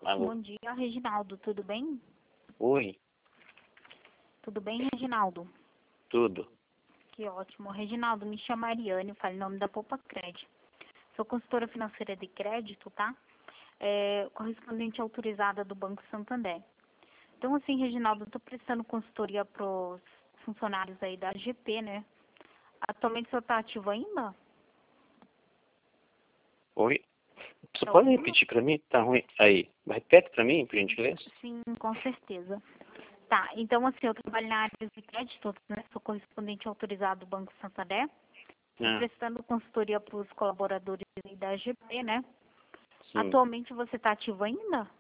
Alô? Bom dia, Reginaldo. Tudo bem? Oi, Tudo bem, Reginaldo? tudo. Que ótimo. Reginaldo, me chama Ariane, falo em nome da Poupa Crédito. Sou consultora financeira de crédito, tá? Correspondente autorizada do Banco Santander. Então, assim, Reginaldo, eu estou prestando consultoria para os funcionários aí da AGP, né? Atualmente o senhor está ativo ainda? Oi, você Tá pode ouvindo? repetir pra mim? Tá ruim. Aí, repete pra mim, por gentileza. Sim, com certeza. Tá, então assim, eu trabalho na área de crédito, né? Sou correspondente autorizado do Banco Santander. Estou Ah, prestando consultoria para os colaboradores aí da AGP, né? sim. Atualmente você está ativo ainda?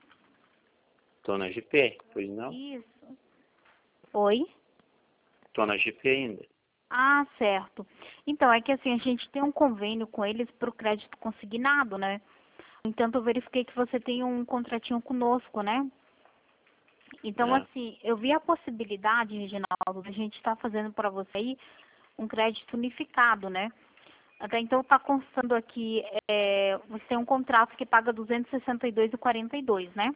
Tô na GP, pois não? Isso. Oi? Tô na GP ainda. Ah, certo. Então, é que assim, a gente tem um convênio com eles para o crédito consignado, né? No entanto, eu verifiquei que você tem um contratinho conosco, né? Então, Ah, assim, eu vi a possibilidade, Reginaldo, da gente estar fazendo para você aí um crédito unificado, né? Até então está constando aqui, você tem um contrato que paga 262,42, né?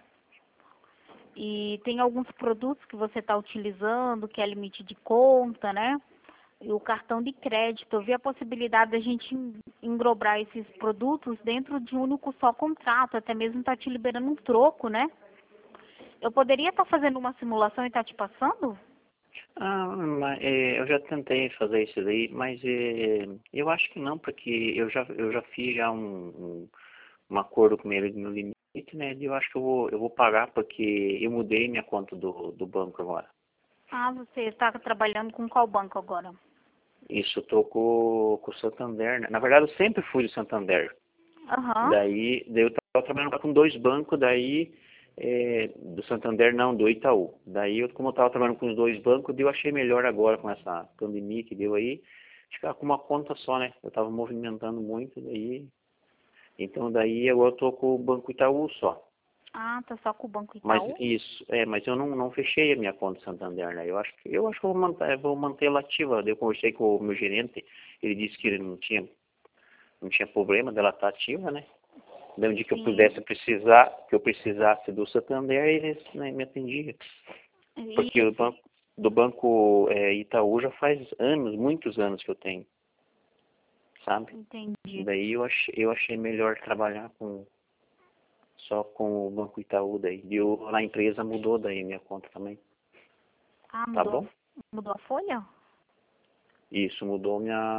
E tem alguns produtos que você está utilizando, que é limite de conta, né? E o cartão de crédito. Eu vi a possibilidade da gente englobar esses produtos dentro de um único só contrato, até mesmo está te liberando um troco, né? Eu poderia estar fazendo uma simulação e estar te passando? mas, eu já tentei fazer isso daí, mas eu acho que não, porque eu já fiz já um acordo com ele no limite, né? E eu acho que eu vou pagar porque eu mudei minha conta do banco agora. Ah, você está trabalhando com qual banco agora? Isso, eu tô com o Santander, né? Na verdade, eu sempre fui do Santander. Aham. Daí eu estava trabalhando com dois bancos, daí do Santander não, do Itaú. Daí como eu estava trabalhando com os dois bancos, daí eu achei melhor agora com essa pandemia que deu aí, ficar com uma conta só, né? Eu estava movimentando muito, daí. Então daí agora eu tô com o Banco Itaú só. Ah, tá só com o Banco Mas Itaú? isso, mas eu não fechei a minha conta Santander, né? Eu acho que eu vou manter ela ativa. Daí eu conversei com o meu gerente, ele disse que ele não tinha problema dela estar ativa, né? De um dia que eu Sim. pudesse precisar, que eu precisasse do Santander, eles, né, me atendiam. Porque o Isso. banco, do banco Itaú já faz anos, muitos anos que eu tenho, sabe? Entendi. Daí eu achei melhor trabalhar só com o Banco Itaú daí. E na empresa mudou daí minha conta também. Ah, Tá bom? mudou a folha? Isso, mudou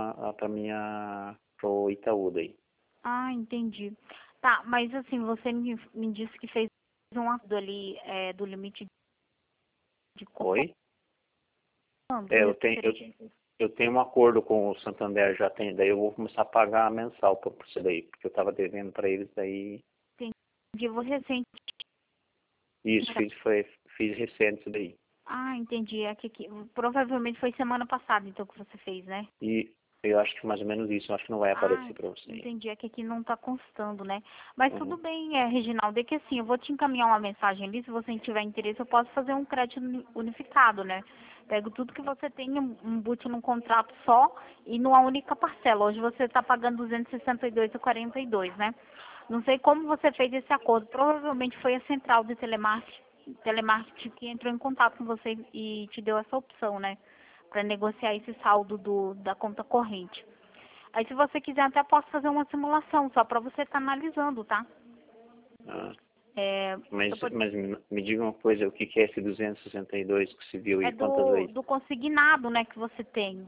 pro Itaú daí. Ah, entendi. Tá, mas assim, você me disse que fez um acordo ali do limite de compra Oi? do Eu tenho, eu, referente. eu tenho um acordo com o Santander, já tem, daí eu vou começar a pagar mensal por isso daí, porque eu estava devendo para eles daí. Entendi. Você sente. Isso, fiz recente isso daí. Ah, entendi. É que provavelmente foi semana passada, então, que você fez, né? E eu acho que mais ou menos isso, eu acho que não vai Ah, aparecer para você aí. entendi. É que aqui não está constando, né? Mas tudo Uhum. bem, Reginaldo. É que assim, eu vou te encaminhar uma mensagem ali. Se você tiver interesse, eu posso fazer um crédito unificado, né? Pego tudo que você tem, embuto num contrato só e numa única parcela. Hoje você está pagando 262,42, né? Não sei como você fez esse acordo. Provavelmente foi a central de telemarketing que entrou em contato com você e te deu essa opção, né? Para negociar esse saldo da conta corrente. Aí se você quiser até posso fazer uma simulação, só para você estar analisando, tá? Ah, É, mas eu pod- mas me diga uma coisa, o que que é esse 262 que se viu é aí? Quantas vezes? do consignado, né, que você tem.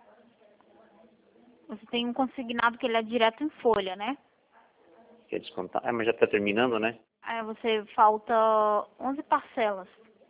Você tem um consignado que ele é direto em folha, né? Quer descontar? Ah, mas já está terminando, né? Aí você falta 11 parcelas.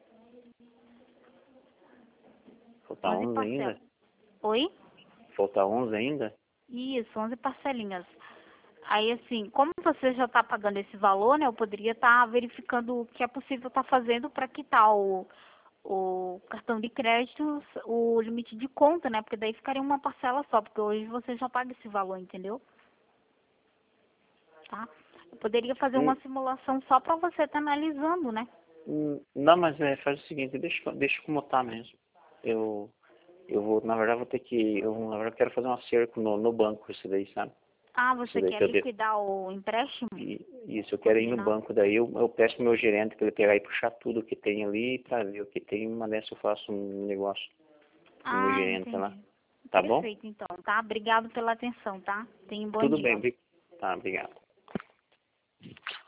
Falta 11 11 parcelas. ainda? Oi? Falta 11 ainda? Isso, 11 parcelinhas. Aí, assim, como você já está pagando esse valor, né, eu poderia estar verificando o que é possível estar fazendo para quitar o cartão de crédito, o limite de conta, né, porque daí ficaria uma parcela só, porque hoje você já paga esse valor, entendeu? Tá? Eu poderia fazer Hum, uma simulação só para você estar analisando, né? não, mas faz o seguinte, deixa como tá mesmo. Eu vou, na verdade, vou ter que, na verdade, quero fazer um acerto no banco, isso daí, sabe? Ah, você Isso quer daí que liquidar o empréstimo? Isso, eu quero ir no Não. banco, daí eu peço pro meu gerente para ele pegar e puxar tudo que tem ali para ver o que tem, uma dessa eu faço um negócio com o meu Ah, gerente lá. entendi. Tá bom? Perfeito, então, tá? Obrigado pela atenção, tá? Tenha um bom Tudo dia. bem, tá, obrigado.